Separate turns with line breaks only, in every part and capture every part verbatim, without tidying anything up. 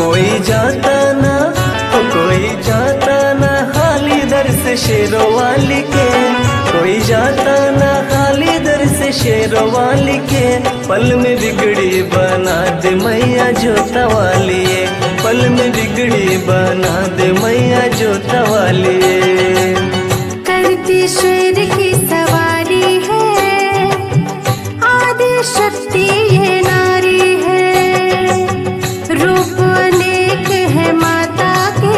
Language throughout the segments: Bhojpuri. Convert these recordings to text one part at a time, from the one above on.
कोई जाता ना हो कोई जाता ना खाली दर से शेरों वाली के, कोई जाता ना खाली दर से शेरों वाली के। पल में बिगड़ी बना दे मैया जोता वाली है, पल में बिगड़ी बना दे मैया जोता वाली है।
करती शेर की सवारी है, आदि शक्ति ये नारी है। रूप अनेक है माता के,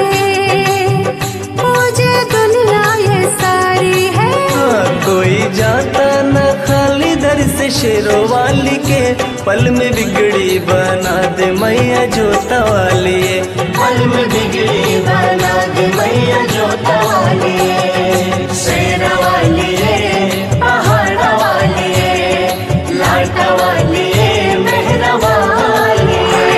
पूजे दुनिया ये सारी है।
हाँ, कोई जाता न खाली दर से शेरों वाली के, पल में बिगड़ी बना दे मैया जोता वाली है,
पल में बिगड़ी बना दे मैया जोता वाली है। शेर वाली है, पहाड़ वाली है, लाट वाली है, मेहर वाली है।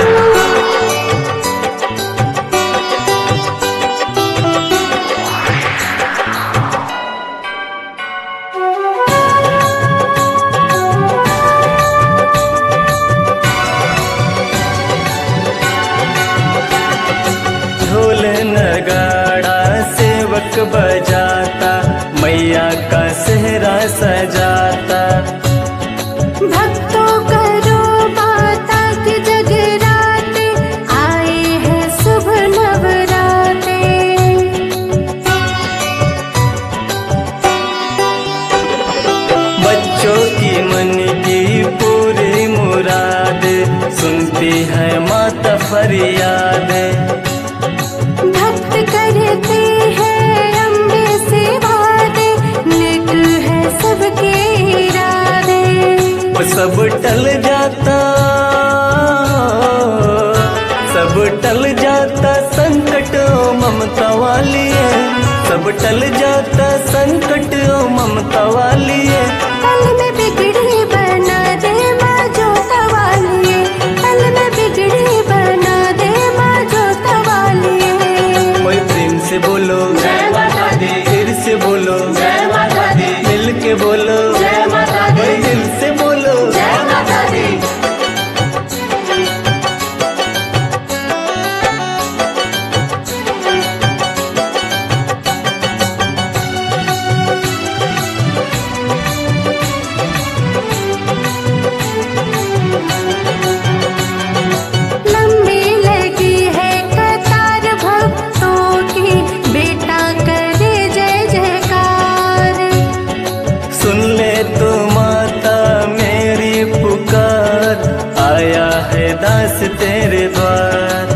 ढोल नगाड़ा सेवक बजाता, मैया का सेहरा सजाता।
भक्तों करो माता की जगराते, आए हैं शुभ नवराते।
बच्चों की मन की पूरी मुराद, सुनती है माता फरियाद।
भक्त करते हैं अम्बे से वादे, नेक है सबके इरादे।
वो सब टल जाता, सब टल जाता संकट ओ ममता वाली है, सब टल जाता संकट ओ ममता वाली है।
पल में बिगड़ी बना दे माँ जोता वाली है, पल में बिगड़ी बना दे माँ जोता वाली है।
कोई प्रेम से बोलो
जय माता दी,
फिर से बोलो
जय माता दी,
मिल के बोलो
जय माता दी,
कोई दिल से बोलो
जय माता दी।
लंबी लगी है कतार भक्तों की, बेटा करे जय जयकार।
सुन ले तो माता मेरी पुकार, आया है दास तेरे द्वार।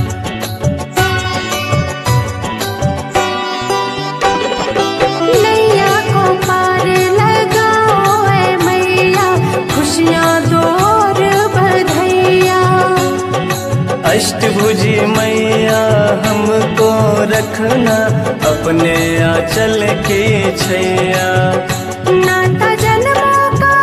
नैया को पार लगाओ ऐ मैया, खुशियाँ दो और बधाइयाँ।
अष्टभुजी मैया हमको रखना, अपने आंचल की छैया।
नाता जन्मों का,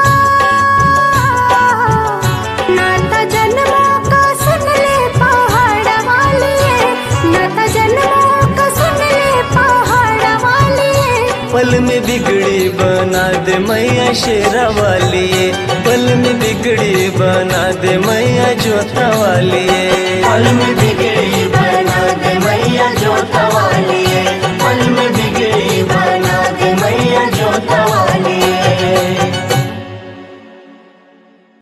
नाता जन्मों का सुन ले पहाड़ वाली है, नाता जन्मों का सुन ले पहाड़ वाली है।
पल में बिगड़ी बना दे मैया शेरा वाली है, पल में बिगड़ी बना दे मैया जोता वाली है।
पल में बिगड़ी